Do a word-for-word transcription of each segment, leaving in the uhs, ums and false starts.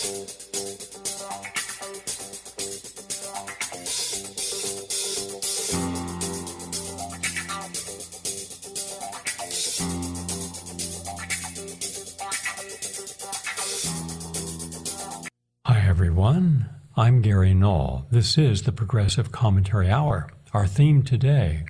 Hi everyone, I'm Gary Null. This is the Progressive Commentary Hour. Our theme today,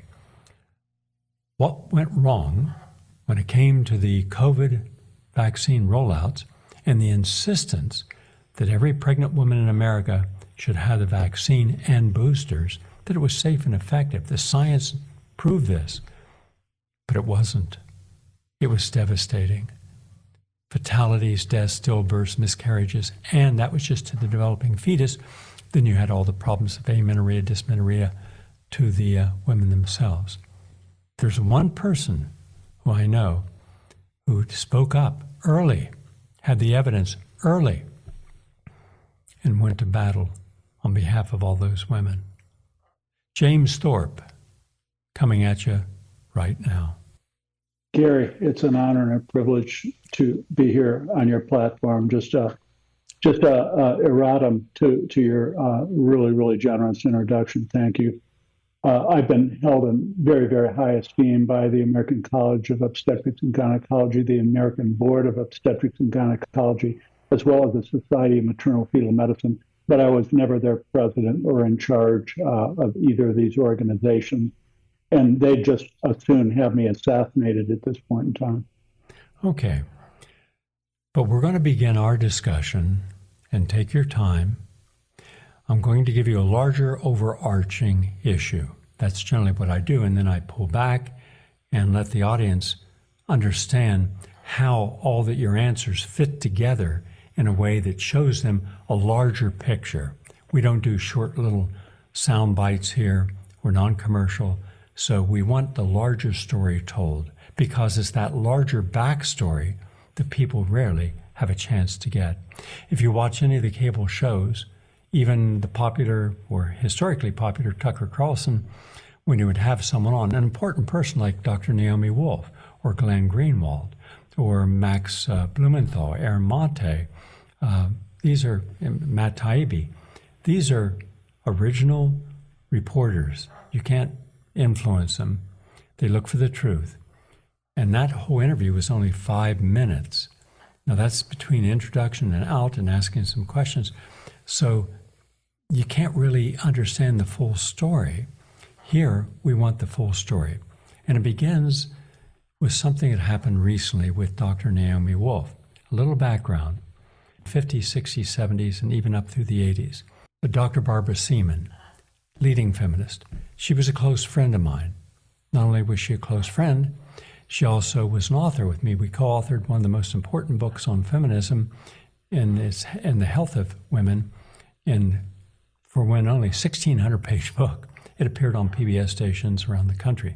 what went wrong when it came to the COVID vaccine rollouts and the insistence that every pregnant woman in America should have the vaccine and boosters, that it was safe and effective. The science proved this, but it wasn't. It was devastating. Fatalities, deaths, stillbirths, miscarriages, and that was just to the developing fetus. Then you had all the problems of amenorrhea, dysmenorrhea to the uh, women themselves. There's one person who I know who spoke up early, had the evidence early, and went to battle on behalf of all those women. James Thorpe, coming at you right now. Gary, it's an honor and a privilege to be here on your platform. Just a, just a, a erratum to, to your uh, really, really generous introduction. Thank you. Uh, I've been held in very, very high esteem by the American College of Obstetrics and Gynecology, the American Board of Obstetrics and Gynecology, as well as the Society of Maternal Fetal Medicine. But I was never their president or in charge uh, of either of these organizations. And they just as soon have me assassinated at this point in time. Okay. But we're going to begin our discussion, and take your time. I'm going to give you a larger overarching issue. That's generally what I do, and then I pull back and let the audience understand how all that your answers fit together in a way that shows them a larger picture. We don't do short little sound bites here. We're non-commercial. So we want the larger story told, because it's that larger backstory that people rarely have a chance to get. If you watch any of the cable shows, even the popular or historically popular Tucker Carlson, when you would have someone on, an important person like Doctor Naomi Wolf or Glenn Greenwald or Max uh, Blumenthal, Aaron Monte, uh, these are Matt Taibbi, these are original reporters. You can't influence them. They look for the truth. And that whole interview was only five minutes. Now that's between introduction and out and asking some questions. So you can't really understand the full story. Here, we want the full story. And it begins with something that happened recently with Doctor Naomi Wolf. A little background, fifties, sixties, seventies, and even up through the eighties. But Doctor Barbara Seaman, leading feminist, she was a close friend of mine. Not only was she a close friend, she also was an author with me. We co-authored one of the most important books on feminism in, its, in the health of women, in, for when only sixteen hundred page book. It appeared on P B S stations around the country.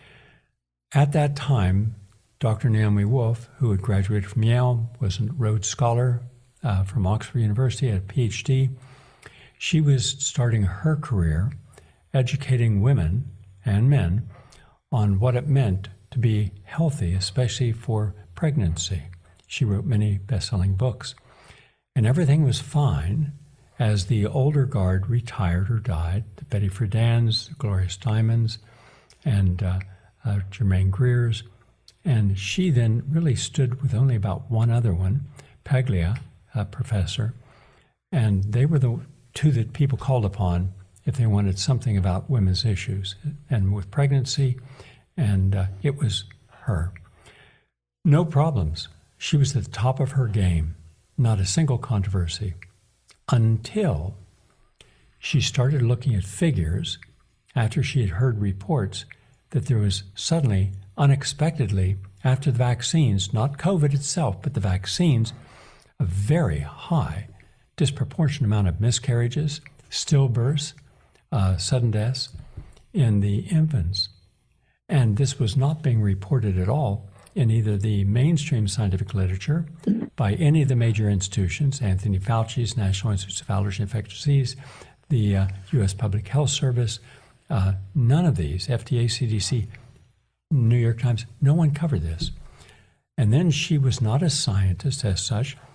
At that time, Doctor Naomi Wolf, who had graduated from Yale, was a Rhodes Scholar uh, from Oxford University, had a P H D. She was starting her career educating women and men on what it meant to be healthy, especially for pregnancy. She wrote many best-selling books. And everything was fine as the older guard retired or died, the Betty Friedan's, the Gloria Steinemans, and uh, uh, Germaine Greer's. And she then really stood with only about one other one, Paglia, a professor. And they were the two that people called upon if they wanted something about women's issues. And with pregnancy, and uh, it was her. No problems. She was at the top of her game, not a single controversy, until she started looking at figures after she had heard reports that there was suddenly, unexpectedly, after the vaccines, not COVID itself, but the vaccines, a very high, disproportionate amount of miscarriages, stillbirths, uh, sudden deaths in the infants. And this was not being reported at all in either the mainstream scientific literature by any of the major institutions, Anthony Fauci's National Institute of Allergy and Infectious Disease, the uh, U S Public Health Service, uh, none of these, F D A, C D C, New York Times, no one covered this. And then she was not a scientist as such,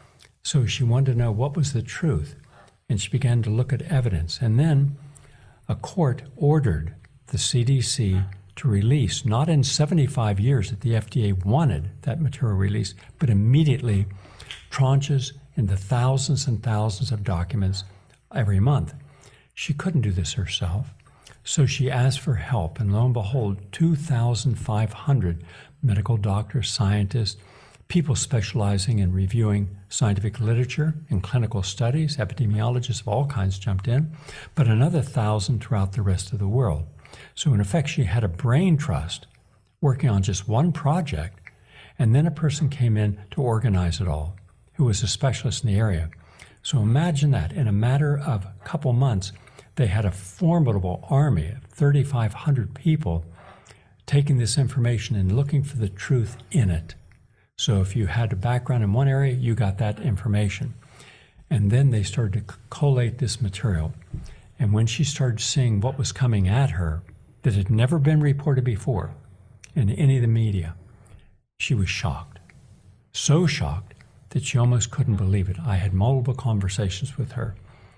So she wanted to know what was the truth, and she began to look at evidence. And then a court ordered the C D C to release, not in seventy-five years that the F D A wanted that material released, but immediately tranches in the thousands and thousands of documents every month. She couldn't do this herself, so she asked for help, and lo and behold, two thousand five hundred medical doctors, scientists, people specializing in reviewing scientific literature and clinical studies, epidemiologists of all kinds jumped in, but another thousand throughout the rest of the world. So in effect, she had a brain trust working on just one project, and then a person came in to organize it all, who was a specialist in the area. So imagine that in a matter of a couple months, they had a formidable army of thirty-five hundred people taking this information and looking for the truth in it. So if you had a background in one area, you got that information. And then they started to collate this material. And when she started seeing what was coming at her that had never been reported before in any of the media, she was shocked. So shocked that she almost couldn't believe it. I had multiple conversations with her.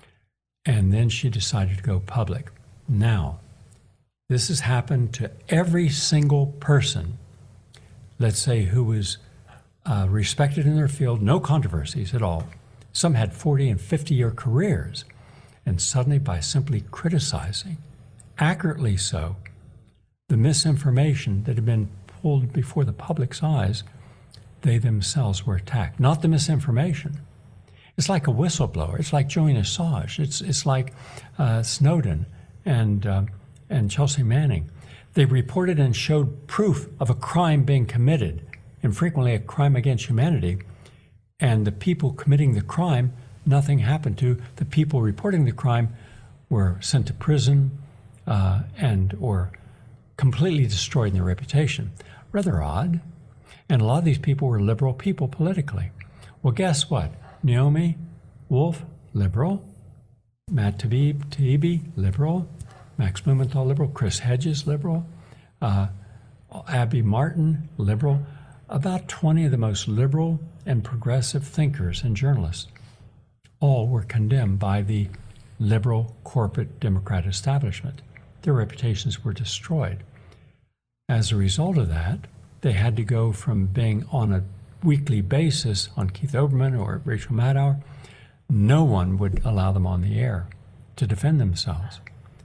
And then she decided to go public. Now, this has happened to every single person, let's say, who was uh, respected in their field, no controversies at all. Some had forty and fifty year careers. And suddenly, by simply criticizing, accurately so, the misinformation that had been pulled before the public's eyes, they themselves were attacked. Not the misinformation. It's like a whistleblower. It's like Julian Assange. It's it's like uh, Snowden and uh, and Chelsea Manning. They reported and showed proof of a crime being committed, and frequently a crime against humanity, and the people committing the crime, nothing happened to. The people reporting the crime were sent to prison uh, and or completely destroyed in their reputation. Rather odd. And a lot of these people were liberal people politically. Well, guess what? Naomi Wolf, liberal. Matt Taibbi, liberal. Max Blumenthal, liberal. Chris Hedges, liberal. Uh, Abby Martin, liberal. About twenty of the most liberal and progressive thinkers and journalists all were condemned by the liberal corporate Democrat establishment. Their reputations were destroyed. As a result of that, they had to go from being on a weekly basis on Keith Olbermann or Rachel Maddow. No one would allow them on the air to defend themselves.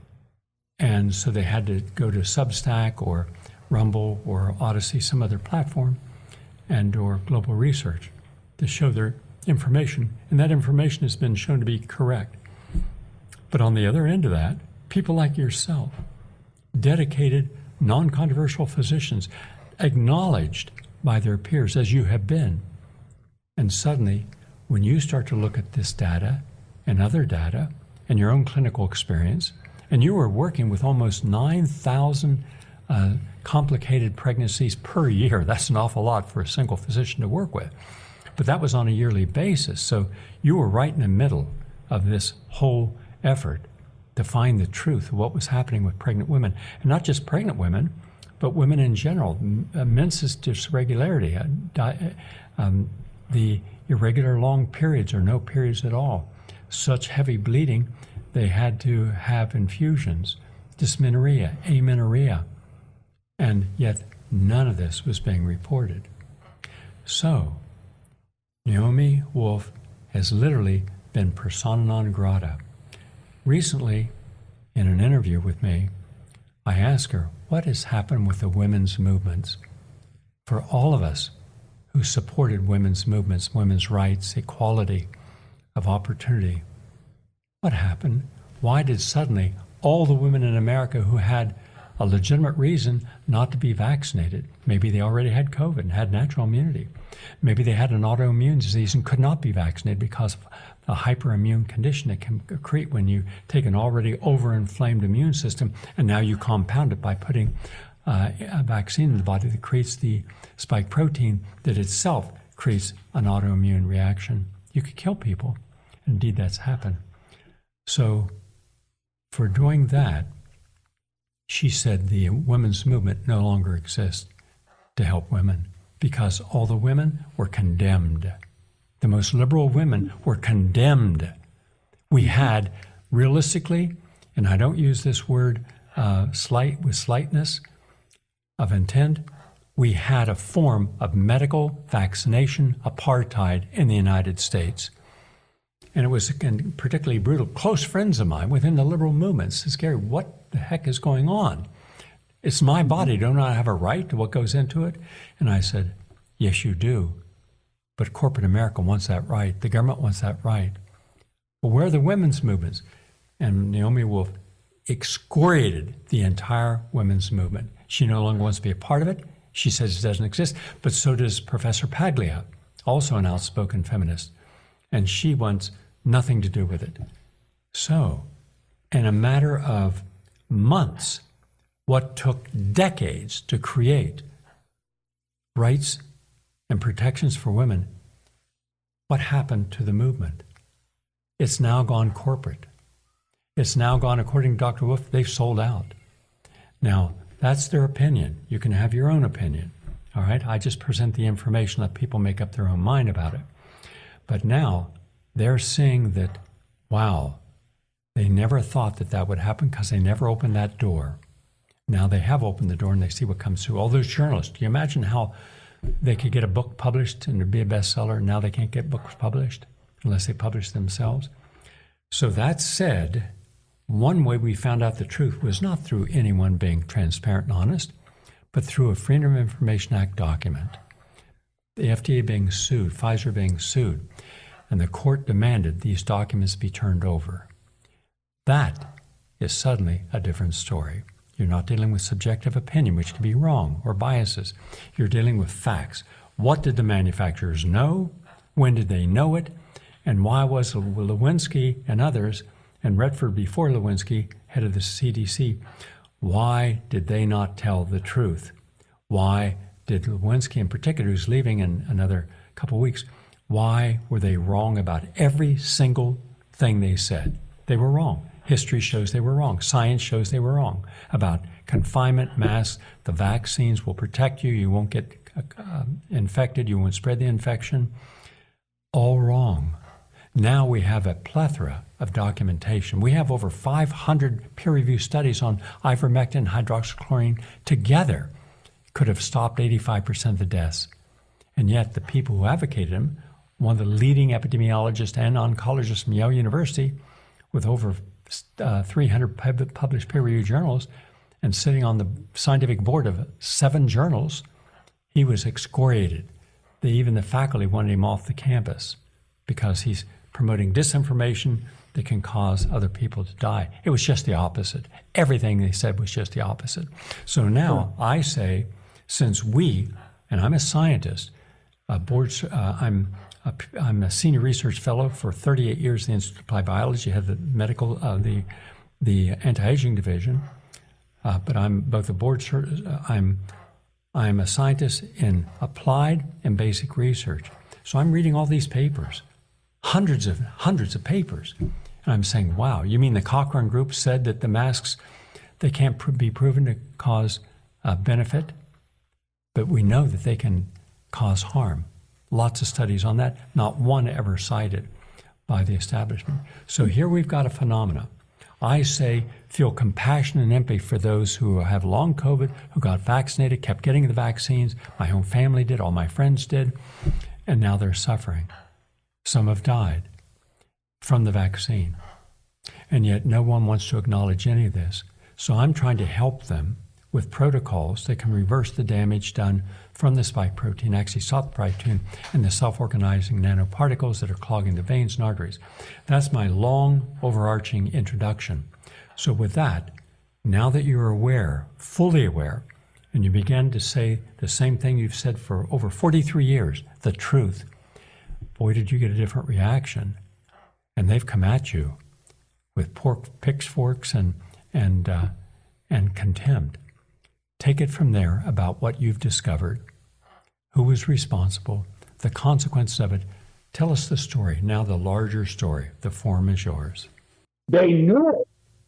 And so they had to go to Substack or Rumble or Odyssey, some other platform, and or Global Research to show their information. And that information has been shown to be correct. But on the other end of that, people like yourself, dedicated, non-controversial physicians, acknowledged by their peers as you have been. And suddenly, when you start to look at this data and other data and your own clinical experience, and you were working with almost nine thousand uh, complicated pregnancies per year. That's an awful lot for a single physician to work with. But that was on a yearly basis. So you were right in the middle of this whole effort to find the truth of what was happening with pregnant women. And not just pregnant women, but women in general. Uh, menses dysregularity, uh, di- um, the irregular long periods or no periods at all. Such heavy bleeding, they had to have infusions, dysmenorrhea, amenorrhea, and yet none of this was being reported. So, Naomi Wolf has literally been persona non grata. Recently, in an interview with me, I asked her, what has happened with the women's movements? For all of us who supported women's movements, women's rights, equality of opportunity, what happened? Why did suddenly all the women in America who had a legitimate reason not to be vaccinated, maybe they already had COVID and had natural immunity, maybe they had an autoimmune disease and could not be vaccinated because of a hyperimmune condition that can create when you take an already overinflamed immune system and now you compound it by putting uh, a vaccine in the body that creates the spike protein that itself creates an autoimmune reaction. You could kill people. Indeed, that's happened. So for doing that, she said the women's movement no longer exists to help women because all the women were condemned. The most liberal women were condemned. We had, realistically, and I don't use this word uh, slight with slightness of intent, we had a form of medical vaccination apartheid in the United States. And it was and particularly brutal. Close friends of mine within the liberal movement says, Gary, what the heck is going on? It's my body. Don't I have a right to what goes into it? And I said, yes, you do. But corporate America wants that right. The government wants that right. But where are the women's movements? And Naomi Wolf excoriated the entire women's movement. She no longer wants to be a part of it. She says it doesn't exist. But so does Professor Paglia, also an outspoken feminist. And she wants nothing to do with it. So, in a matter of months, what took decades to create rights and protections for women, what happened to the movement? It's now gone corporate. It's now gone, according to Doctor Wolf, they've sold out. Now, that's their opinion. You can have your own opinion. All right? I just present the information, let people make up their own mind about it. But now they're seeing that, wow, they never thought that that would happen because they never opened that door. Now they have opened the door and they see what comes through. All those journalists, do you imagine how they could get a book published and it'd be a bestseller, and now they can't get books published unless they publish themselves? So that said, one way we found out the truth was not through anyone being transparent and honest, but through a Freedom of Information Act document. The F D A being sued, Pfizer being sued, and the court demanded these documents be turned over. That is suddenly a different story. You're not dealing with subjective opinion, which can be wrong, or biases. You're dealing with facts. What did the manufacturers know? When did they know it? And why was Lewinsky and others, and Redford before Lewinsky, head of the C D C, why did they not tell the truth? Why did Lewinsky in particular, who's leaving in another couple of weeks, why were they wrong about every single thing they said? They were wrong. History shows they were wrong. Science shows they were wrong about confinement, masks, the vaccines will protect you, you won't get uh, infected, you won't spread the infection. All wrong. Now we have a plethora of documentation. We have over five hundred peer-reviewed studies on ivermectin and hydroxychloroquine together. Could have stopped eighty-five percent of the deaths. And yet the people who advocated them, one of the leading epidemiologists and oncologists from Yale University, with over uh, three hundred pub- published peer-reviewed journals and sitting on the scientific board of seven journals, he was excoriated. They, even the faculty wanted him off the campus because he's promoting disinformation that can cause other people to die. It was just the opposite. Everything they said was just the opposite. So now I say, since we, and I'm a scientist, a board, uh, I'm a, I'm a senior research fellow for thirty-eight years in the Institute of Applied Biology, head of the medical, uh, the the anti-aging division. Uh, but I'm both a board, uh, I'm I'm a scientist in applied and basic research. So I'm reading all these papers, hundreds of hundreds of papers, and I'm saying, wow, you mean the Cochrane Group said that the masks, they can't pr- be proven to cause uh, benefit, but we know that they can cause harm. Lots of studies on that, not one ever cited by the establishment. So here we've got a phenomena. I say feel compassion and empathy for those who have long COVID, who got vaccinated, kept getting the vaccines. My own family did, all my friends did, and now they're suffering. Some have died from the vaccine, and yet no one wants to acknowledge any of this. So I'm trying to help them with protocols that can reverse the damage done from the spike protein, actually stop the protein, and the self-organizing nanoparticles that are clogging the veins and arteries. That's my long, overarching introduction. So with that, now that you're aware, fully aware, and you begin to say the same thing you've said for over forty-three years, the truth, boy, did you get a different reaction. And they've come at you with pork pitchforks and, and, uh, and contempt. Take it from there about what you've discovered, who was responsible, the consequences of it. Tell us the story, now the larger story. The forum is yours. They knew it,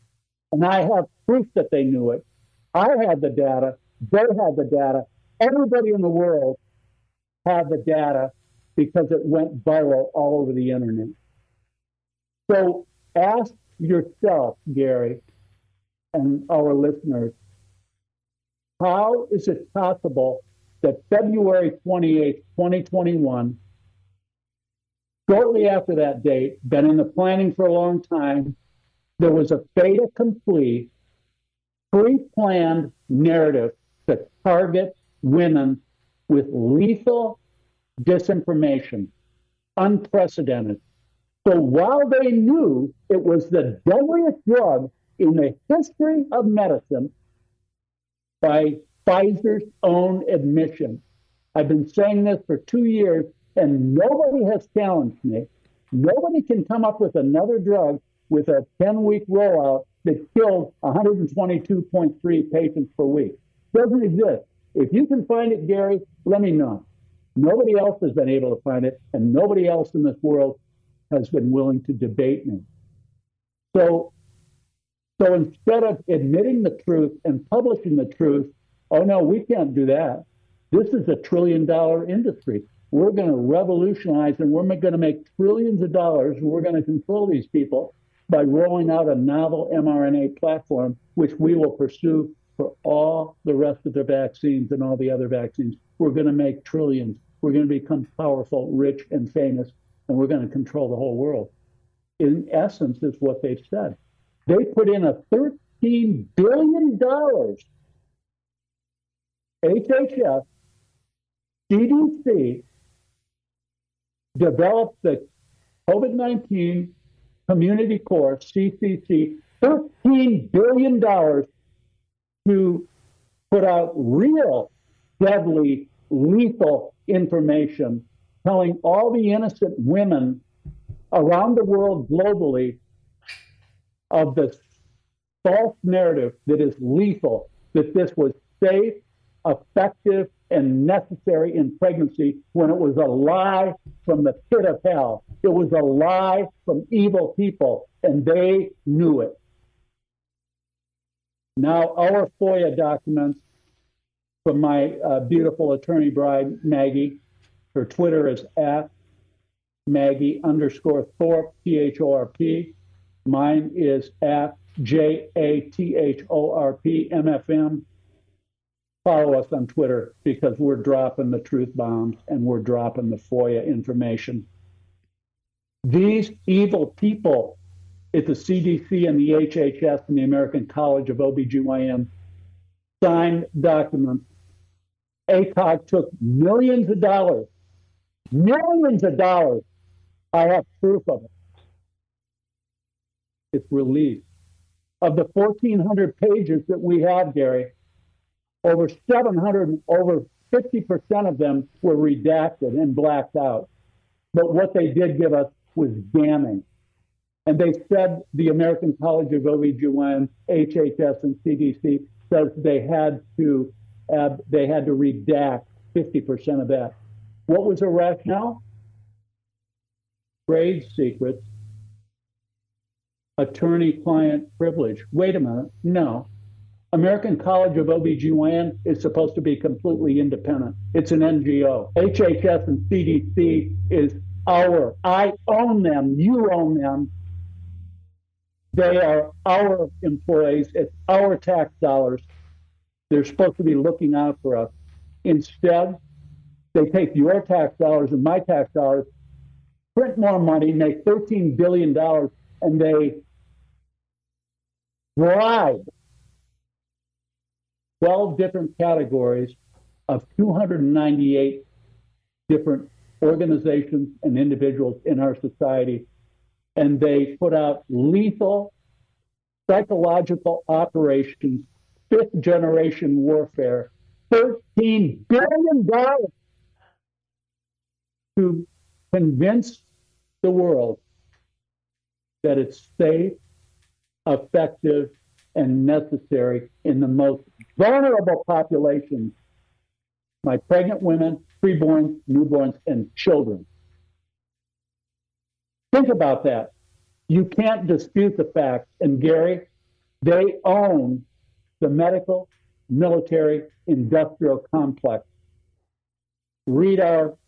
and I have proof that they knew it. I had the data. They had the data. Everybody in the world had the data because it went viral all over the internet. So ask yourself, Gary, and our listeners, how is it possible that February twenty-eighth, twenty twenty-one, shortly after that date, been in the planning for a long time, there was a fait accompli, pre-planned narrative to target women with lethal disinformation, unprecedented. So while they knew it was the deadliest drug in the history of medicine, by Pfizer's own admission, I've been saying this for two years and nobody has challenged me. Nobody can come up with another drug with a ten-week rollout that kills one hundred twenty-two point three patients per week. Doesn't exist. If you can find it, Gary, let me know. Nobody else has been able to find it, and nobody else in this world has been willing to debate me. So, so instead of admitting the truth and publishing the truth, oh no, we can't do that. This is a trillion dollar industry. We're going to revolutionize and we're going to make trillions of dollars and we're going to control these people by rolling out a novel mRNA platform, which we will pursue for all the rest of the vaccines and all the other vaccines. We're going to make trillions. We're going to become powerful, rich, and famous, and we're going to control the whole world. In essence, is what they've said. They put in a thirteen billion dollars H H S, C D C, developed the COVID nineteen Community Corps, C C C, thirteen billion dollars to put out real, deadly, lethal information, telling all the innocent women around the world globally of this false narrative that is lethal, that this was safe, effective, and necessary in pregnancy, when it was a lie from the pit of hell. It was a lie from evil people, and they knew it. Now, our FOIA documents from my uh, beautiful attorney bride, Maggie, her Twitter is at Maggie underscore Thorpe, T H O R P. Mine is at J A T H O R P M F M. Follow us on Twitter because we're dropping the truth bombs and we're dropping the FOIA information. These evil people at the C D C and the H H S and the American College of O B G Y N signed documents. A C O G took millions of dollars, millions of dollars. I have proof of it. It's released. Of the fourteen hundred pages that we have, Gary, over seven hundred, over fifty percent of them were redacted and blacked out. But what they did give us was damning. And they said the American College of O B G Y N, H H S, and C D C says they had to uh, they had to redact fifty percent of that. What was the rationale? Trade secrets, attorney-client privilege. Wait a minute, no. American College of O B G Y N is supposed to be completely independent. It's an N G O. H H S and C D C is our, I own them, you own them. They are our employees. It's our tax dollars. They're supposed to be looking out for us. Instead, they take your tax dollars and my tax dollars, print more money, make thirteen billion dollars, and they bribe twelve different categories of two hundred ninety-eight different organizations and individuals in our society. And they put out lethal psychological operations, fifth generation warfare, thirteen billion dollars to convince the world that it's safe, effective, and necessary in the most vulnerable populations, my pregnant women, preborns, newborns, and children. Think about that. You can't dispute the fact, and Gary, they own the medical, military, industrial complex. Read our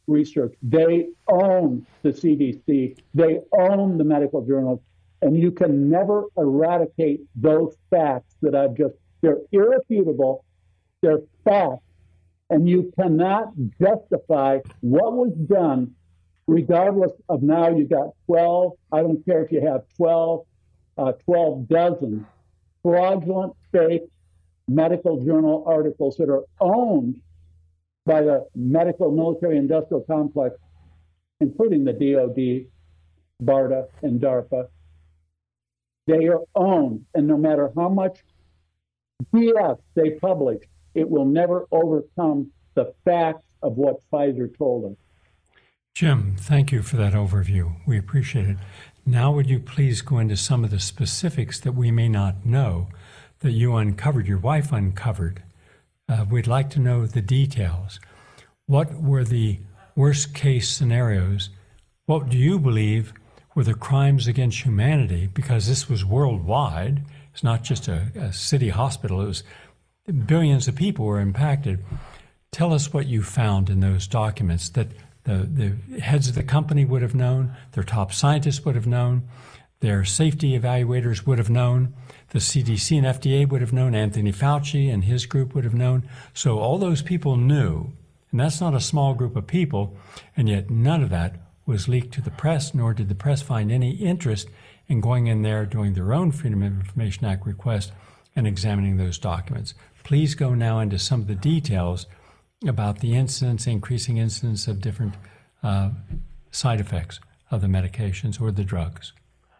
research. They own the C D C. They own the medical journals. And you can never eradicate those facts that I've just, they're irrefutable. They're facts. And you cannot justify what was done, regardless of now you got twelve, I don't care if you have twelve, uh, twelve dozen fraudulent, fake medical journal articles that are owned by the medical military industrial complex, including the D O D, BARDA, and DARPA. They are owned, and no matter how much B S they publish, it will never overcome the facts of what Pfizer told us. Jim, thank you for that overview. We appreciate it. Now would you please go into some of the specifics that we may not know that you uncovered, your wife uncovered? Uh, we'd like to know the details. What were the worst case scenarios? What do you believe were the crimes against humanity? Because this was worldwide. It's not just a, a city hospital. It was billions of people were impacted. Tell us what you found in those documents that the, the heads of the company would have known, their top scientists would have known, their safety evaluators would have known, the C D C and F D A would have known, Anthony Fauci and his group would have known. So all those people knew, and that's not a small group of people, and yet none of that was leaked to the press, nor did the press find any interest in going in there, doing their own Freedom of Information Act request and examining those documents. Please go now into some of the details about the incidence, increasing incidence of different uh, side effects of the medications or the drugs.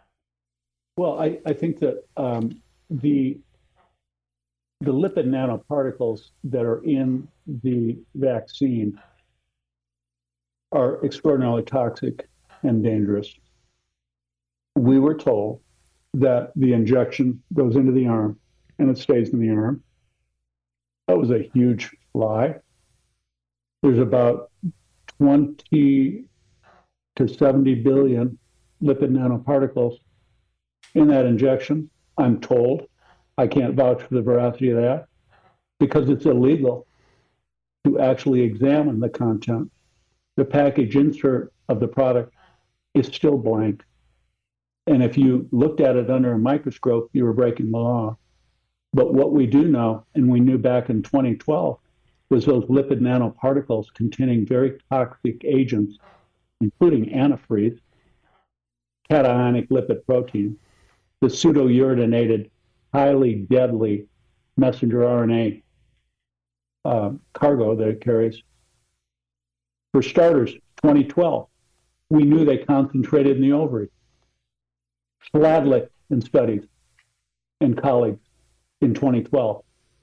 Well, I, I think that um, the the lipid nanoparticles that are in the vaccine are extraordinarily toxic and dangerous. We were told that the injection goes into the arm and it stays in the arm. That was a huge lie. There's about twenty to seventy billion lipid nanoparticles in that injection, I'm told. I can't vouch for the veracity of that because it's illegal to actually examine the content. The package insert of the product is still blank. And if you looked at it under a microscope, you were breaking the law. But what we do know, and we knew back in twenty twelve, was those lipid nanoparticles containing very toxic agents, including antifreeze, cationic lipid protein, the pseudo-uridinated, highly deadly messenger R N A uh, cargo that it carries. For starters, twenty twelve, we knew they concentrated in the ovary. Schladlick in studies and colleagues in twenty twelve.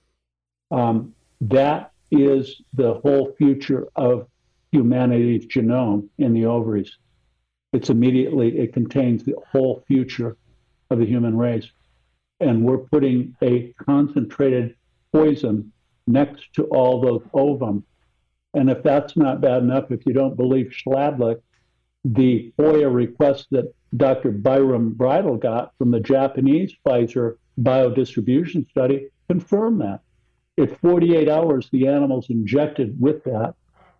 Um, that is the whole future of humanity's genome in the ovaries. It's immediately, it contains the whole future of the human race. And we're putting a concentrated poison next to all those ovum. And if that's not bad enough, if you don't believe Schladlick, the FOIA request that Doctor Byram Bridle got from the Japanese Pfizer biodistribution study confirmed that. At forty-eight hours, the animals injected with that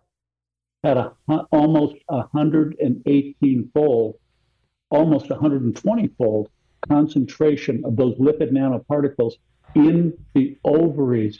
had a, almost one hundred eighteen fold, almost one hundred twenty fold concentration of those lipid nanoparticles in the ovaries.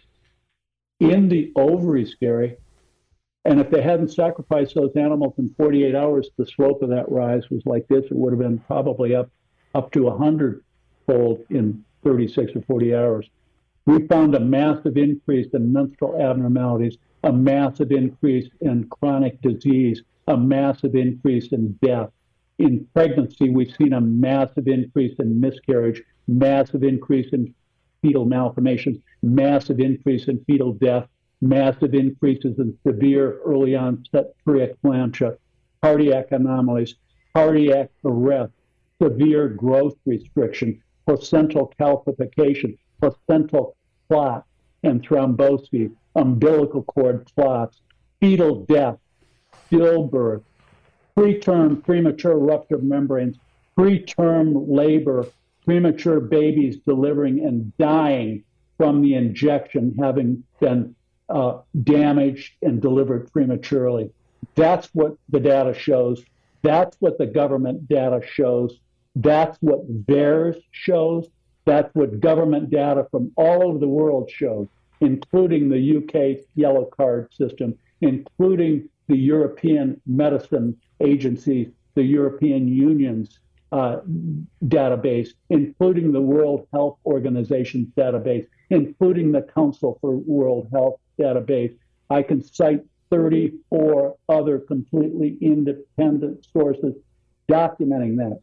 In the ovaries, Gary. And if they hadn't sacrificed those animals in forty-eight hours, the slope of that rise was like this. It would have been probably up, up to one hundred fold in thirty-six or forty hours. We found a massive increase in menstrual abnormalities, a massive increase in chronic disease, a massive increase in death. In pregnancy, we've seen a massive increase in miscarriage, massive increase in fetal malformations, massive increase in fetal death, massive increases in severe early onset preeclampsia, cardiac anomalies, cardiac arrest, severe growth restriction, placental calcification, placental clot and thrombosis, umbilical cord clots, fetal death, stillbirth, preterm premature rupture of membranes, preterm labor, premature babies delivering and dying from the injection having been uh, damaged and delivered prematurely. That's what the data shows. That's what the government data shows. That's what VAERS shows. That's what government data from all over the world shows, including the U K yellow card system, including the European Medicine Agency, the European Union's uh, database, including the World Health Organization's database, including the Council for World Health database. I can cite thirty-four other completely independent sources documenting that.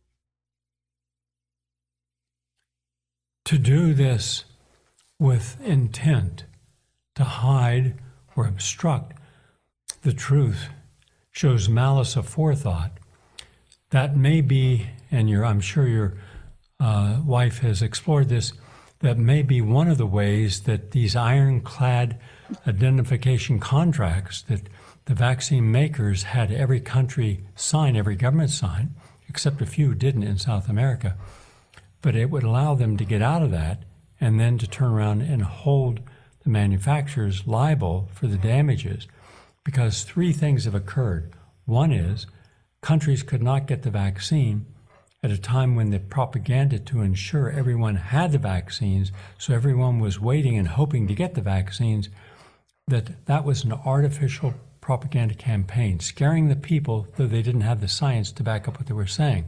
To do this with intent to hide or obstruct the truth shows malice aforethought. That may be, and your, I'm sure your uh, wife has explored this, that may be one of the ways that these ironclad identification contracts that the vaccine makers had every country sign, every government sign, except a few didn't in South America. But it would allow them to get out of that and then to turn around and hold the manufacturers liable for the damages. Because three things have occurred. One is countries could not get the vaccine at a time when the propaganda to ensure everyone had the vaccines, so everyone was waiting and hoping to get the vaccines, that that was an artificial propaganda campaign, scaring the people, though they didn't have the science to back up what they were saying.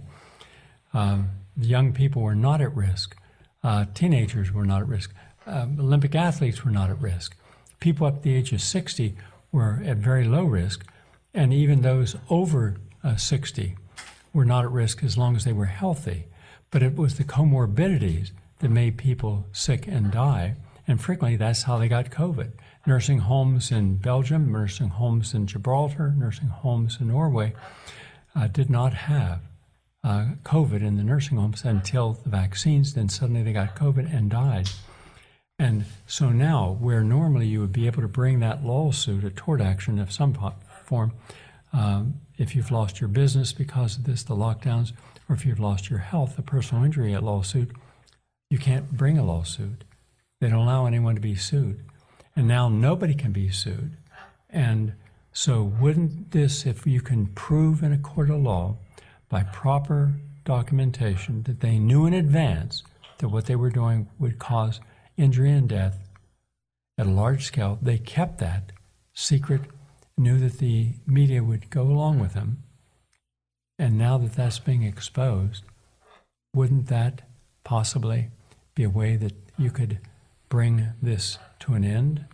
Um, the young people were not at risk. Uh, teenagers were not at risk. Um, Olympic athletes were not at risk. People up to the age of sixty were at very low risk, and even those over uh, sixty were not at risk as long as they were healthy. But it was the comorbidities that made people sick and die, and frequently that's how they got COVID. Nursing homes in Belgium, nursing homes in Gibraltar, nursing homes in Norway uh, did not have uh, COVID in the nursing homes until the vaccines, then suddenly they got COVID and died. And so now, where normally you would be able to bring that lawsuit, a tort action of some form, um, if you've lost your business because of this, the lockdowns, or if you've lost your health, a personal injury lawsuit, you can't bring a lawsuit. They don't allow anyone to be sued. And now nobody can be sued. And so wouldn't this, if you can prove in a court of law by proper documentation that they knew in advance that what they were doing would cause injury and death at a large scale, they kept that secret, knew that the media would go along with them, and now that that's being exposed, wouldn't that possibly be a way that you could bring this to an end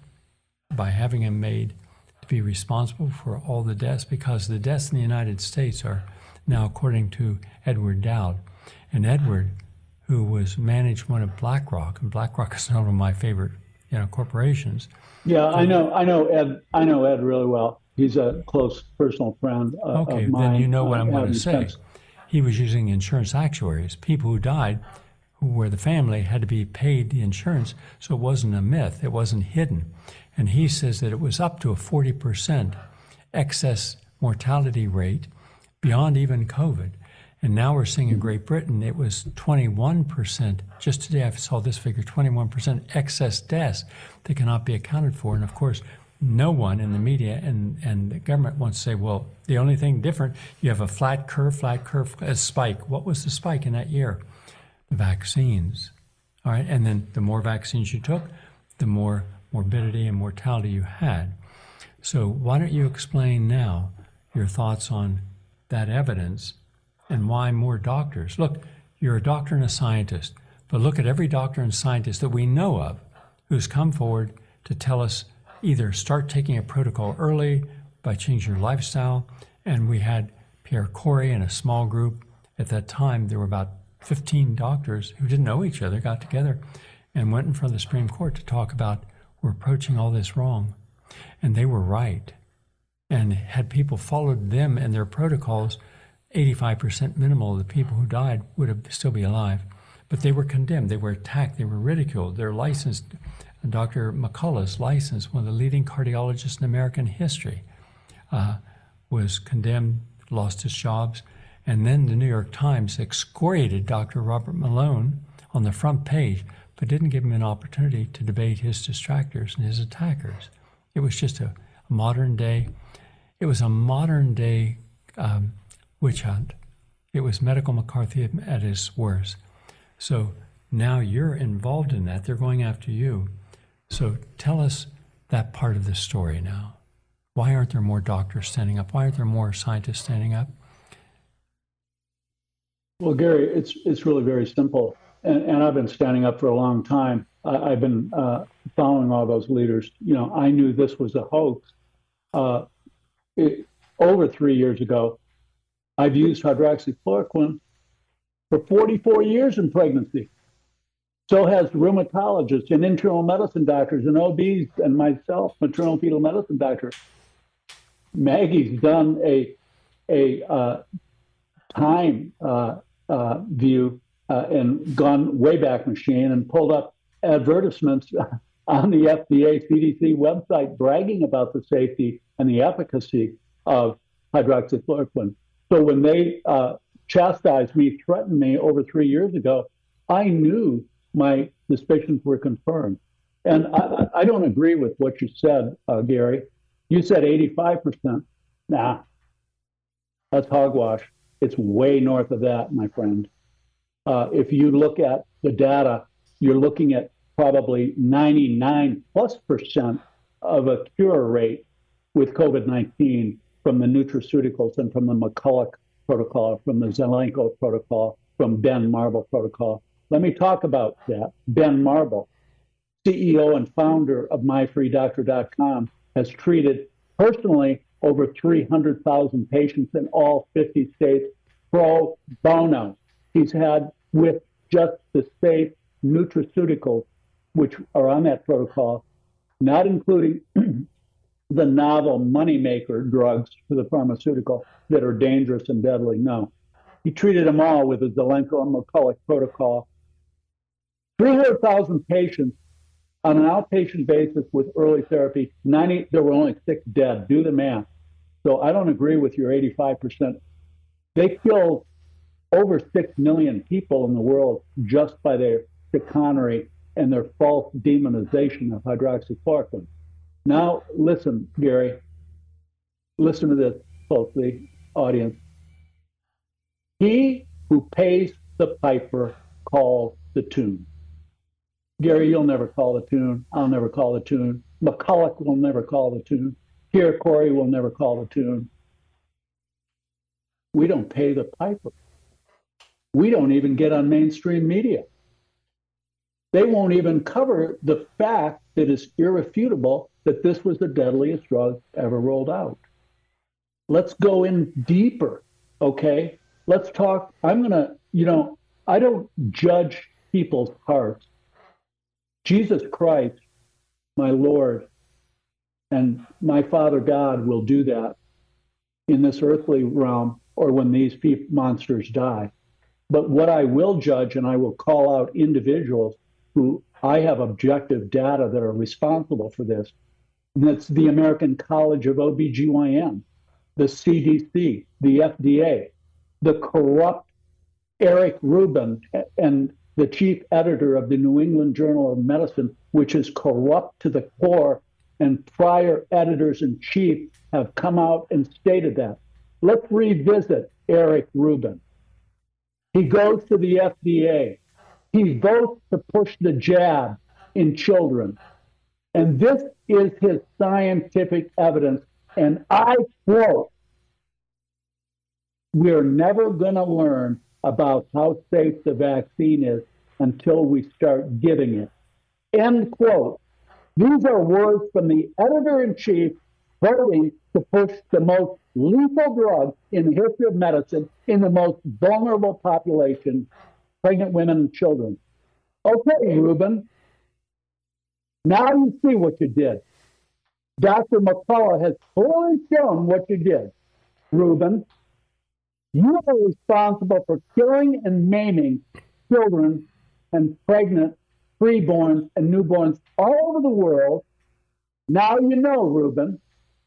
by having him made to be responsible for all the deaths? Because the deaths in the United States are now, according to Edward Dowd, and Edward, who was managed one of BlackRock, and BlackRock is one of my favorite, you know, corporations. Yeah, I know, I know Ed. I know Ed really well. He's a close personal friend uh, okay, of mine. then you know what uh, I'm going to say. Spence. He was using insurance actuaries, people who died, who were the family, had to be paid the insurance, so it wasn't a myth, it wasn't hidden. And he says that it was up to a forty percent excess mortality rate beyond even COVID. And now we're seeing in Great Britain, it was twenty-one percent. Just today I saw this figure, twenty-one percent excess deaths that cannot be accounted for. And of course, no one in the media and, and the government wants to say, well, the only thing different, you have a flat curve, flat curve, a spike. What was the spike in that year? The vaccines. All right, and then the more vaccines you took, the more morbidity and mortality you had. So why don't you explain now your thoughts on that evidence and why more doctors? Look, you're a doctor and a scientist, but look at every doctor and scientist that we know of who's come forward to tell us either start taking a protocol early by changing your lifestyle. And we had Pierre Corey and a small group. At that time, there were about fifteen doctors who didn't know each other, got together and went in front of the Supreme Court to talk about we're approaching all this wrong. And they were right. And had people followed them and their protocols, eighty-five percent minimal of the people who died would have still be alive. But they were condemned, they were attacked, they were ridiculed. Their licensed, Doctor McCullough's license, one of the leading cardiologists in American history, uh, was condemned, lost his jobs. And then the New York Times excoriated Doctor Robert Malone on the front page, but didn't give him an opportunity to debate his distractors and his attackers. It was just a modern day It was a modern day um, witch hunt. It was medical McCarthy at his worst. So now you're involved in that. They're going after you. So tell us that part of the story now. Why aren't there more doctors standing up? Why aren't there more scientists standing up? Well, Gary, it's it's really very simple. And, and I've been standing up for a long time. I, I've been uh, following all those leaders. You know, I knew this was a hoax. Uh, it, over three years ago, I've used hydroxychloroquine for forty-four years in pregnancy. So has rheumatologists and internal medicine doctors and O Bs and myself, maternal fetal medicine doctor. Maggie's done a a uh, time uh, uh, view uh, and gone Wayback Machine and pulled up advertisements on the F D A C D C website bragging about the safety and the efficacy of hydroxychloroquine. So when they uh, chastised me, threatened me over three years ago, I knew my suspicions were confirmed. And I, I don't agree with what you said, uh, Gary. You said eighty-five percent. Nah, that's hogwash. It's way north of that, my friend. Uh, if you look at the data, you're looking at probably ninety-nine plus percent of a cure rate with COVID nineteen from the nutraceuticals and from the McCulloch protocol, from the Zelenko protocol, from Ben Marble protocol. Let me talk about that. Ben Marble, C E O and founder of my free doctor dot com, has treated personally over three hundred thousand patients in all fifty states pro bono. He's had, with just the safe nutraceuticals, which are on that protocol, not including the novel moneymaker drugs for the pharmaceutical that are dangerous and deadly. No. He treated them all with the Zelenko and McCulloch protocol. three hundred thousand patients on an outpatient basis with early therapy. ninety, there were only six dead. Do the math. So I don't agree with your eighty-five percent. They killed over six million people in the world just by their chicanery and their false demonization of hydroxychloroquine. Now, listen, Gary, listen to this closely, audience. He who pays the piper calls the tune. Gary, you'll never call the tune. I'll never call the tune. McCulloch will never call the tune. Pierre Corey will never call the tune. We don't pay the piper. We don't even get on mainstream media. They won't even cover the fact that it's irrefutable that this was the deadliest drug ever rolled out. Let's go in deeper, okay? Let's talk. I'm going to, you know, I don't judge people's hearts. Jesus Christ, my Lord, and my Father God will do that in this earthly realm or when these monsters die. But what I will judge, and I will call out individuals who I have objective data that are responsible for this, and that's the American College of O B G Y N, the C D C, the F D A, the corrupt Eric Rubin, and the chief editor of the New England Journal of Medicine, which is corrupt to the core, and prior editors-in-chief have come out and stated that. Let's revisit Eric Rubin. He goes to the F D A. He votes to push the jab in children. And this is his scientific evidence. And I quote, we're never going to learn about how safe the vaccine is until we start giving it. End quote. These are words from the editor-in-chief voting to push the most lethal drug in the history of medicine in the most vulnerable population, pregnant women and children. Okay, Rubin, now you see what you did. Doctor McCullough has fully shown what you did. Rubin, you are responsible for killing and maiming children and pregnant preborns and newborns all over the world. Now you know, Rubin.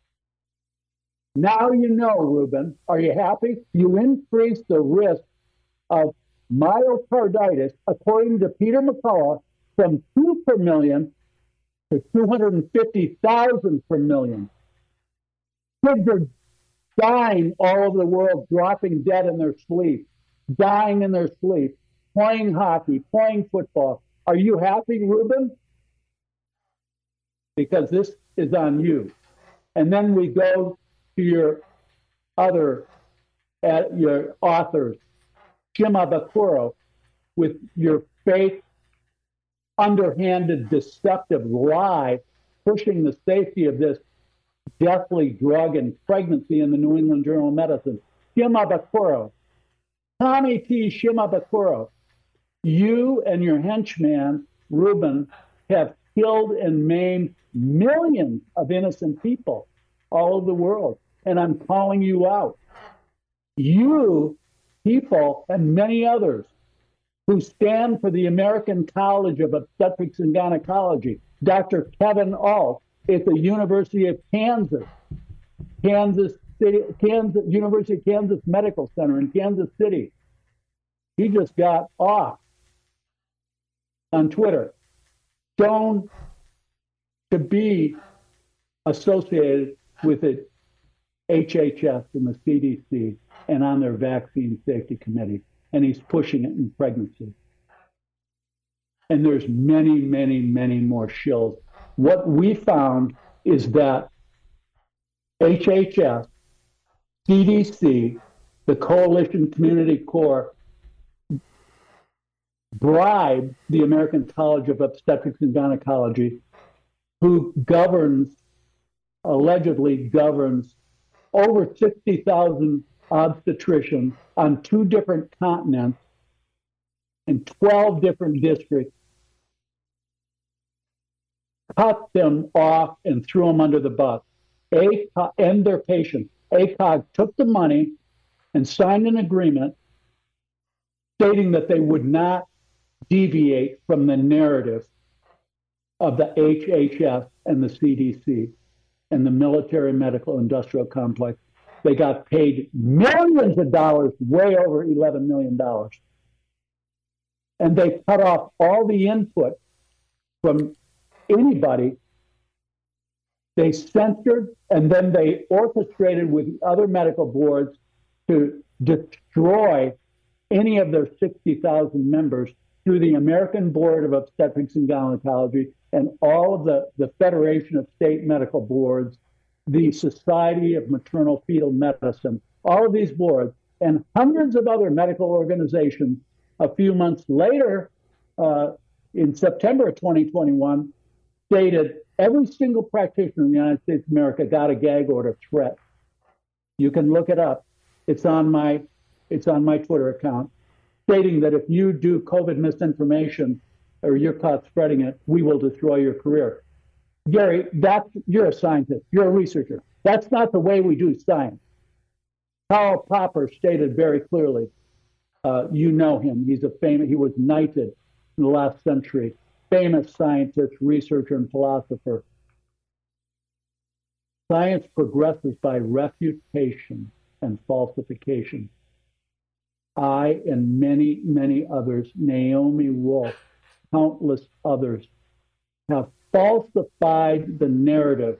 Now you know, Rubin. Are you happy? You increase the risk of myocarditis, according to Peter McCullough, from two per million to two hundred fifty thousand per million. Kids are dying all over the world, dropping dead in their sleep, dying in their sleep, playing hockey, playing football. Are you happy, Ruben? Because this is on you. And then we go to your other, uh, your authors, Shimabukuro, with your fake, underhanded, deceptive lie, pushing the safety of this deathly drug and pregnancy in the New England Journal of Medicine. Shimabukuro, Tommy T. Shimabukuro, you and your henchman, Ruben, have killed and maimed millions of innocent people all over the world. And I'm calling you out. You people and many others who stand for the American College of Obstetrics and Gynecology, Doctor Kevin Ault at the University of Kansas, Kansas City, Kansas, University of Kansas Medical Center in Kansas City. He just got off on Twitter, shown to be associated with the H H S and the C D C and on their vaccine safety committee, and he's pushing it in pregnancy. And there's many, many, many more shills. What we found is that H H S, C D C, the Coalition Community Corps, bribed the American College of Obstetrics and Gynecology, who governs, allegedly governs, over sixty thousand obstetricians on two different continents in twelve different districts, cut them off and threw them under the bus. A C O G and their patients. A C O G took the money and signed an agreement stating that they would not deviate from the narrative of the H H S and the C D C and the military medical industrial complex. They got paid millions of dollars, way over eleven million dollars. And they cut off all the input from anybody. They censored, and then they orchestrated with other medical boards to destroy any of their sixty thousand members through the American Board of Obstetrics and Gynecology and all of the, the Federation of State Medical Boards, the Society of Maternal Fetal Medicine, all of these boards, and hundreds of other medical organizations. A few months later, uh, in September of twenty twenty-one, stated every single practitioner in the United States of America got a gag order threat. You can look it up. It's on my, it's on my Twitter account, stating that if you do COVID misinformation or you're caught spreading it, we will destroy your career. Gary, that's, you're a scientist, you're a researcher. That's not the way we do science. Karl Popper stated very clearly, uh, you know him, he's a famous, he was knighted in the last century, famous scientist, researcher, and philosopher. Science progresses by refutation and falsification. I and many, many others, Naomi Wolf, countless others, have falsified the narrative,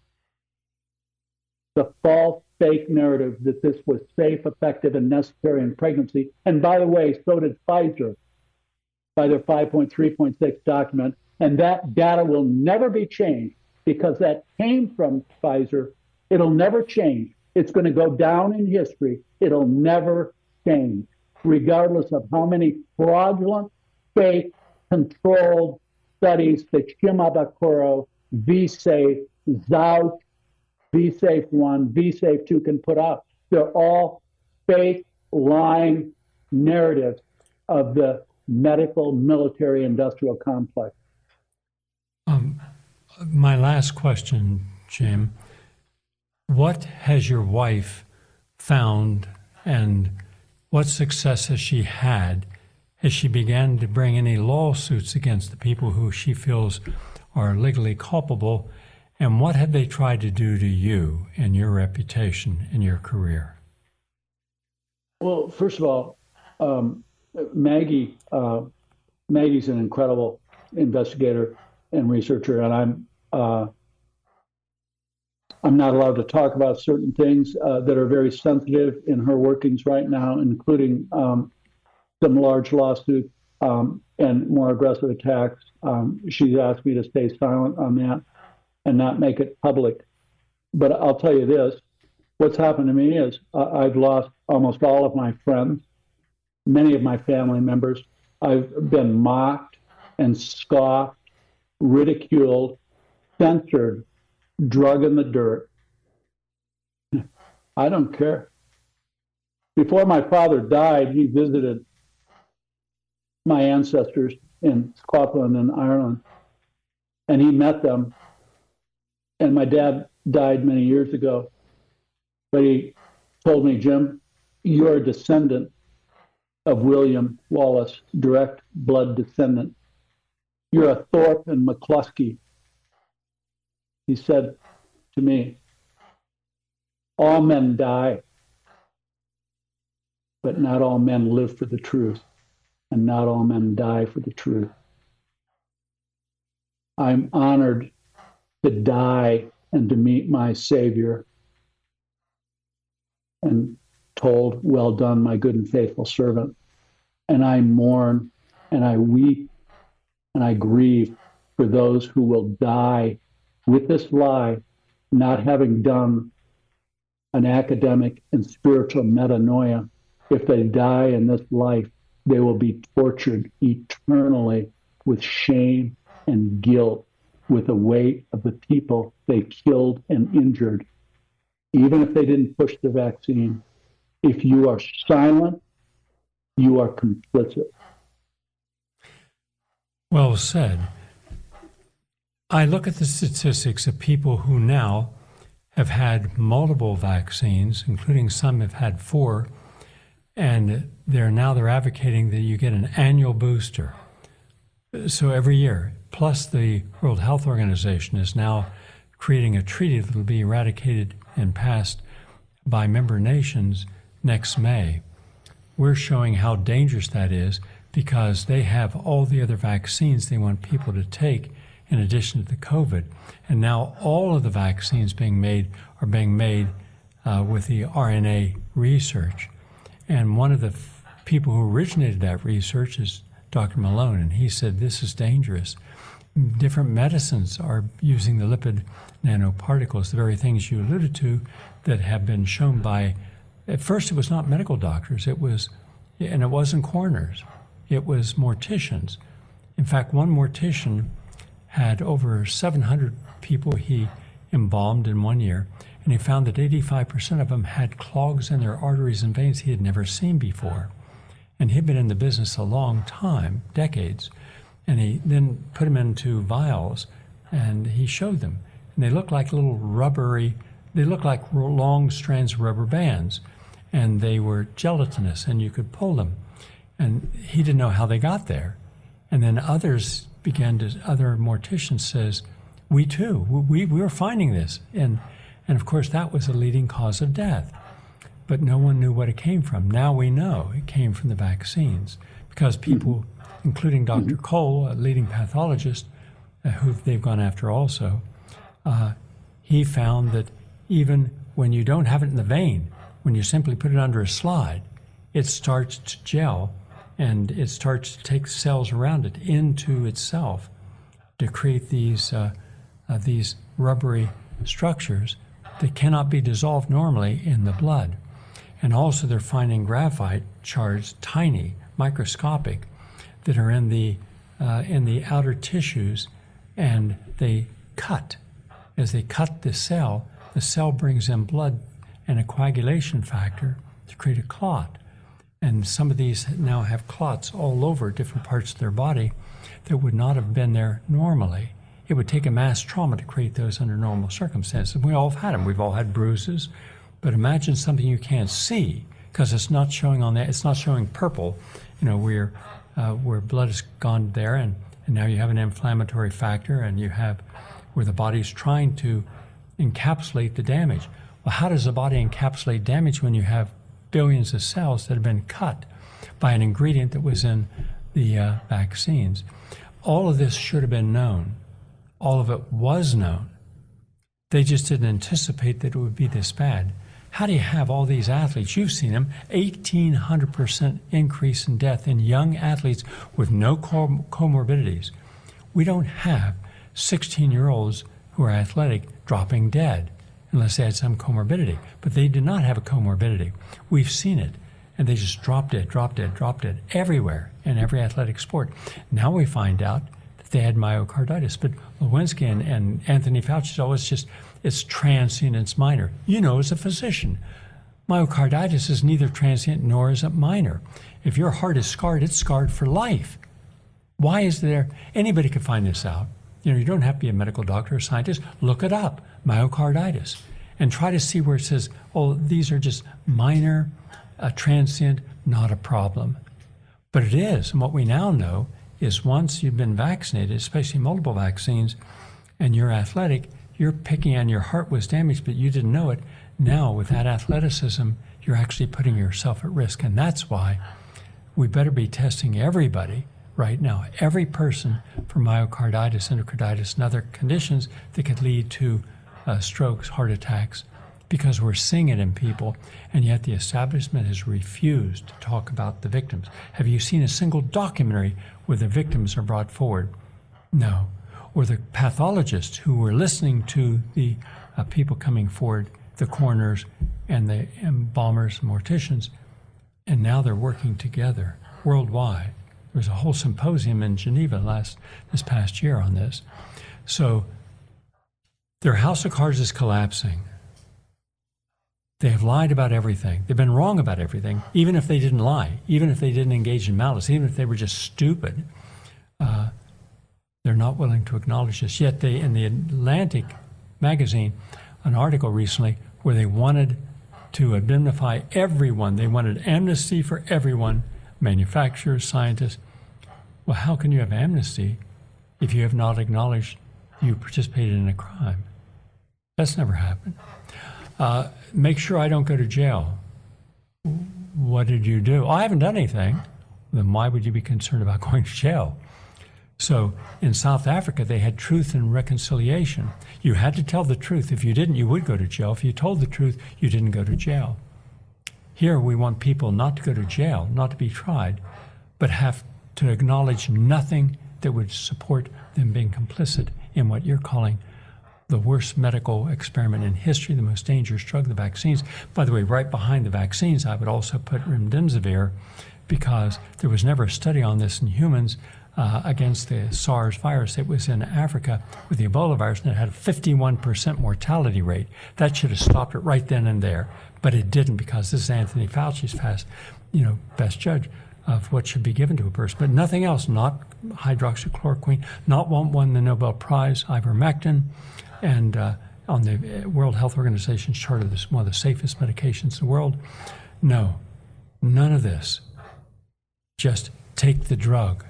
the false, fake narrative that this was safe, effective, and necessary in pregnancy. And by the way, so did Pfizer by their five point three point six document. And that data will never be changed because that came from Pfizer. It'll never change. It's going to go down in history. It'll never change, regardless of how many fraudulent, fake, controlled studies that Shimabukuro, V-Safe, Zouch, V-Safe one, V-Safe two can put up. They're all fake, lying narratives of the medical, military, industrial complex. Um, my last question, Jim. What has your wife found and what success has she had? Has she began to bring any lawsuits against the people who she feels are legally culpable? And what have they tried to do to you and your reputation and your career? Well, first of all, um, Maggie, uh, Maggie's an incredible investigator and researcher, and I'm uh, I'm not allowed to talk about certain things uh, that are very sensitive in her workings right now, including um, some large lawsuits um, and more aggressive attacks. Um, she's asked me to stay silent on that and not make it public. But I'll tell you this, what's happened to me is uh, I've lost almost all of my friends, many of my family members. I've been mocked and scoffed, ridiculed, censored, drug in the dirt. I don't care. Before my father died, he visited my ancestors in Scotland and Ireland, and he met them. And my dad died many years ago, but he told me, Jim, you're a descendant of William Wallace, direct blood descendant. You're a Thorpe and McCluskey. He said to me, all men die, but not all men live for the truth, and not all men die for the truth. I'm honored to die and to meet my Savior, and told, well done, my good and faithful servant. And I mourn and I weep and I grieve for those who will die with this lie, not having done an academic and spiritual metanoia. If they die in this life, they will be tortured eternally with shame and guilt, with the weight of the people they killed and injured, even if they didn't push the vaccine. If you are silent, you are complicit. Well said. I look at the statistics of people who now have had multiple vaccines, including some have had four, and they're now they're advocating that you get an annual booster. So every year, plus the World Health Organization is now creating a treaty that will be eradicated and passed by member nations next May. We're showing how dangerous that is because they have all the other vaccines they want people to take in addition to the COVID. And now all of the vaccines being made are being made uh, with the R N A research. And one of the f- people who originated that research is Doctor Malone, and he said this is dangerous. Different medicines are using the lipid nanoparticles, the very things you alluded to that have been shown by, at first it was not medical doctors, it was, and it wasn't coroners, it was morticians. In fact, one mortician had over seven hundred people he embalmed in one year, and he found that eighty-five percent of them had clogs in their arteries and veins he had never seen before. And he'd been in the business a long time, decades, and he then put them into vials, and he showed them. And they looked like little rubbery, they looked like long strands of rubber bands, and they were gelatinous, and you could pull them. And he didn't know how they got there. And then others began to, other morticians says, we too, we, we were finding this. And, and of course, that was a leading cause of death. But no one knew what it came from. Now we know it came from the vaccines because people, including Doctor Cole, a leading pathologist, uh, who they've gone after also, uh, he found that even when you don't have it in the vein, when you simply put it under a slide, it starts to gel and it starts to take cells around it into itself to create these uh, uh, these rubbery structures that cannot be dissolved normally in the blood. And also they're finding graphite shards, tiny, microscopic, that are in the uh, in the outer tissues, and they cut. As they cut the cell, the cell brings in blood and a coagulation factor to create a clot. And some of these now have clots all over different parts of their body that would not have been there normally. It would take a mass trauma to create those under normal circumstances. We all have had them. We've all had bruises. But imagine something you can't see because it's not showing on that. It's not showing purple, you know, where uh, where blood has gone there, and, and now you have an inflammatory factor, and you have where the body's trying to encapsulate the damage. Well, how does the body encapsulate damage when you have billions of cells that have been cut by an ingredient that was in the uh, vaccines? All of this should have been known. All of it was known. They just didn't anticipate that it would be this bad. How do you have all these athletes? You've seen them, eighteen hundred percent increase in death in young athletes with no com- comorbidities. We don't have sixteen-year-olds who are athletic dropping dead unless they had some comorbidity. But they did not have a comorbidity. We've seen it. And they just dropped dead, dropped dead, dropped dead everywhere in every athletic sport. Now we find out that they had myocarditis. But Lewinsky and, and Anthony Fauci said, oh, it's just, it's transient, it's minor. You know, as a physician, myocarditis is neither transient nor is it minor. If your heart is scarred, it's scarred for life. Why is there, anybody could find this out. You know, you don't have to be a medical doctor or scientist. Look it up, myocarditis, and try to see where it says, oh, these are just minor, uh, transient, not a problem. But it is, and what we now know is once you've been vaccinated, especially multiple vaccines, and you're athletic, you're picking on your heart was damaged, but you didn't know it. Now, with that athleticism, you're actually putting yourself at risk, and that's why we better be testing everybody right now, every person for myocarditis, endocarditis, and other conditions that could lead to uh, strokes, heart attacks, because we're seeing it in people, and yet the establishment has refused to talk about the victims. Have you seen a single documentary where the victims are brought forward? No. Or the pathologists who were listening to the uh, people coming forward, the coroners and the embalmers and morticians, and now they're working together worldwide. There was a whole symposium in Geneva last this past year on this. So their house of cards is collapsing. They have lied about everything. They've been wrong about everything, even if they didn't lie, even if they didn't engage in malice, even if they were just stupid. Uh, they're not willing to acknowledge this. Yet they, in the Atlantic magazine, an article recently where they wanted to indemnify everyone. They wanted amnesty for everyone, manufacturers, scientists. Well, how can you have amnesty if you have not acknowledged you participated in a crime? That's never happened. Uh, make sure I don't go to jail. What did you do? Oh, I haven't done anything. Then why would you be concerned about going to jail? So in South Africa, they had truth and reconciliation. You had to tell the truth. If you didn't, you would go to jail. If you told the truth, you didn't go to jail. Here, we want people not to go to jail, not to be tried, but have to acknowledge nothing that would support them being complicit in what you're calling the worst medical experiment in history, the most dangerous drug, the vaccines. By the way, right behind the vaccines, I would also put remdesivir, because there was never a study on this in humans uh, against the SARS virus. It was in Africa with the Ebola virus, and it had a fifty-one percent mortality rate. That should have stopped it right then and there, but it didn't, because this is Anthony Fauci's fast, you know, best judge of what should be given to a person. But nothing else, not hydroxychloroquine, not one won the Nobel Prize, ivermectin, and uh, on the World Health Organization's chart of this, one of the safest medications in the world. No, none of this. Just take the drug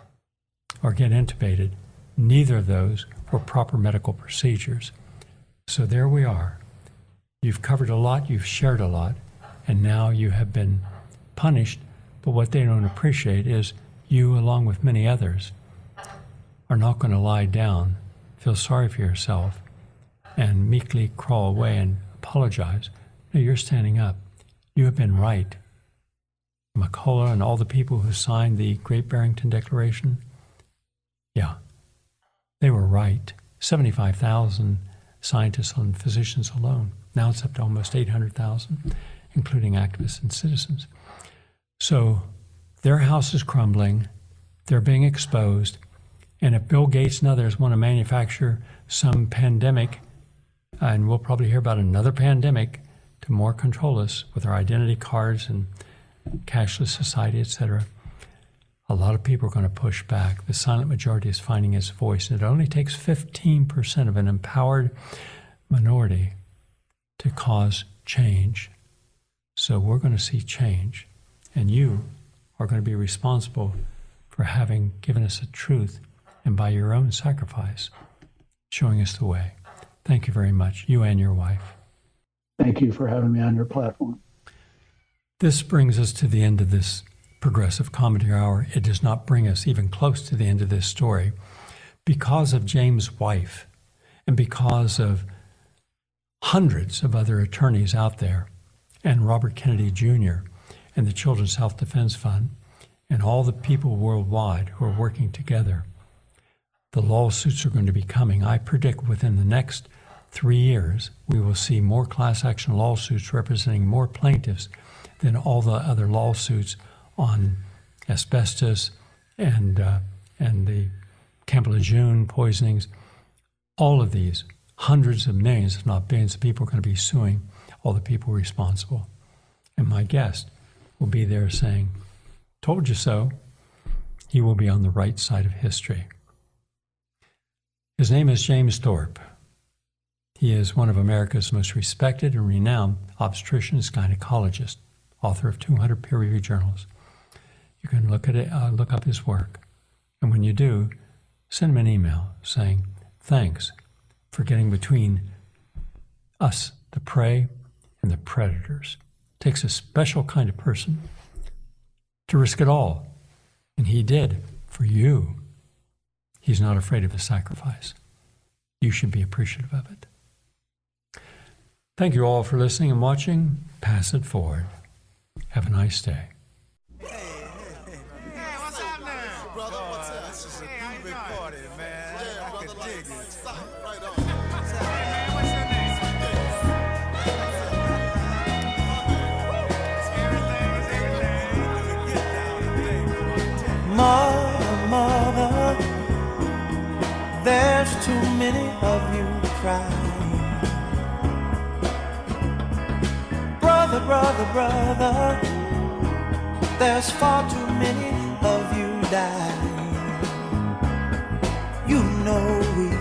or get intubated. Neither of those were proper medical procedures. So there we are. You've covered a lot, you've shared a lot, and now you have been punished. But what they don't appreciate is you, along with many others, are not going to lie down, feel sorry for yourself, and meekly crawl away and apologize. No, you're standing up. You have been right. McCullough and all the people who signed the Great Barrington Declaration, yeah, they were right. seventy-five thousand scientists and physicians alone. Now it's up to almost eight hundred thousand, including activists and citizens. So their house is crumbling. They're being exposed. And if Bill Gates and others want to manufacture some pandemic, and we'll probably hear about another pandemic to more control us with our identity cards and cashless society, et cetera, a lot of people are going to push back. The silent majority is finding its voice, and it only takes fifteen percent of an empowered minority to cause change. So we're going to see change, and you are going to be responsible for having given us the truth, and by your own sacrifice, showing us the way. Thank you very much, you and your wife. Thank you for having me on your platform. This brings us to the end of this Progressive Commentary Hour. It does not bring us even close to the end of this story. Because of James' wife, and because of hundreds of other attorneys out there, and Robert Kennedy Junior and the Children's Health Defense Fund, and all the people worldwide who are working together. The lawsuits are going to be coming. I predict within the next three years, we will see more class action lawsuits representing more plaintiffs than all the other lawsuits on asbestos and uh, and the Camp Lejeune poisonings. All of these, hundreds of millions, if not billions of people are going to be suing all the people responsible. And my guest will be there saying, "Told you so." He will be on the right side of history. His name is James Thorpe. He is one of America's most respected and renowned obstetricians, gynecologists, author of two hundred peer-reviewed journals. You can look at it, uh, look up his work. And when you do, send him an email saying, "Thanks for getting between us, the prey, and the predators." It takes a special kind of person to risk it all. And he did for you. He's not afraid of a sacrifice. You should be appreciative of it. Thank you all for listening and watching. Pass it forward. Have a nice day. Hey, hey, hey. Hey, what's up now? Brother, what's up? This is a hey, good recording, man. Yeah, I brother, like it. Stop. Right on. Hey, man, what's your name? Mother, mother, there's too many of you crying. Brother, brother, brother, there's far too many of you dying. You know we